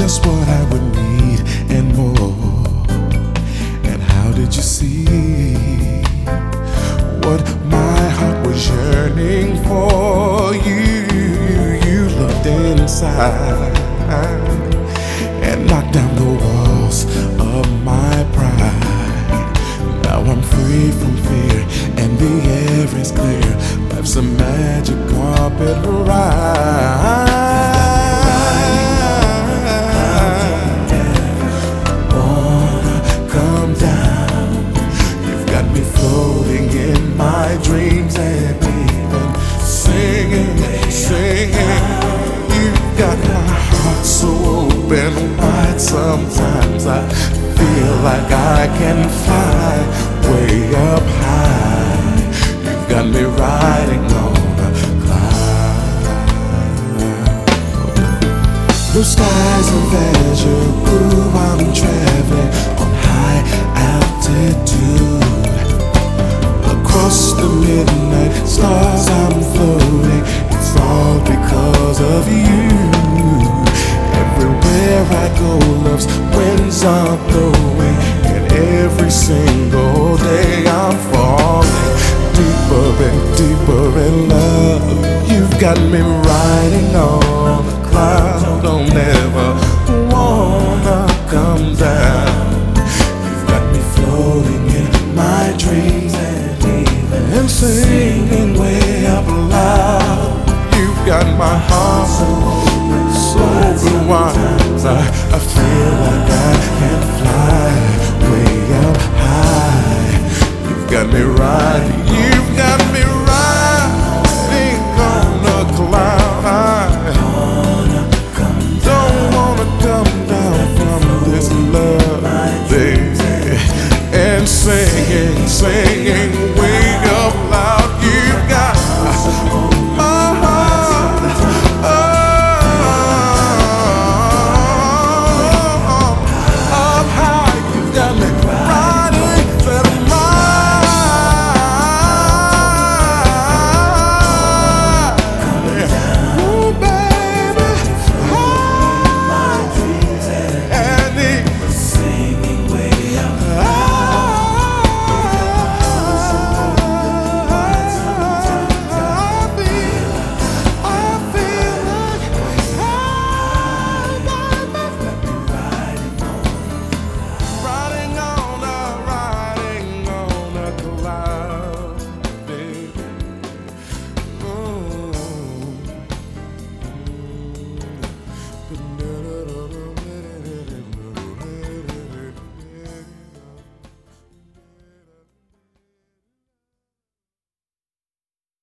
just what I would need and more. And how did you see what my heart was yearning for? You looked inside and knocked down the walls of my pride. Now I'm free from fear and the air is clear. Life's a magic carpet ride. My dreams and even singing. You got my heart so open wide. Sometimes I feel like I can fly way up high. You've got me riding on a cloud. Blue skies of azure blue, I'm traveling on high altitude. Across the midnight stars I'm floating. It's all because of you. Everywhere I go, love's winds are blowing, and every single day I'm falling deeper and deeper in love. You've got me riding on a cloud. Don't ever wanna come down. You've got me floating in my dreams and singing way up loud. You've got my heart so open wide.